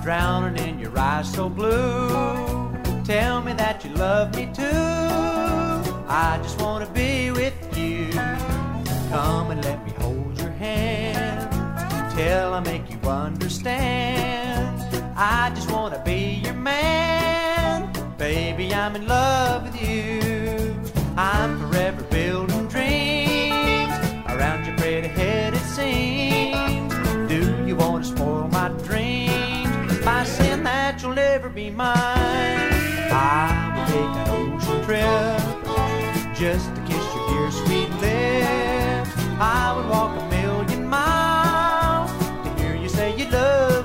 drowning in your eyes so blue. Tell me that you love me too. I just want to be with you. Come and let me hold your hand till I make you understand. I just want to be your man. Baby, I'm in love with you. I'm forever building dreams around your pretty head, it seems. Do you want to spoil my dreams by saying that you'll never be mine? I will take an ocean trip just to kiss your dear sweet lips. I would walk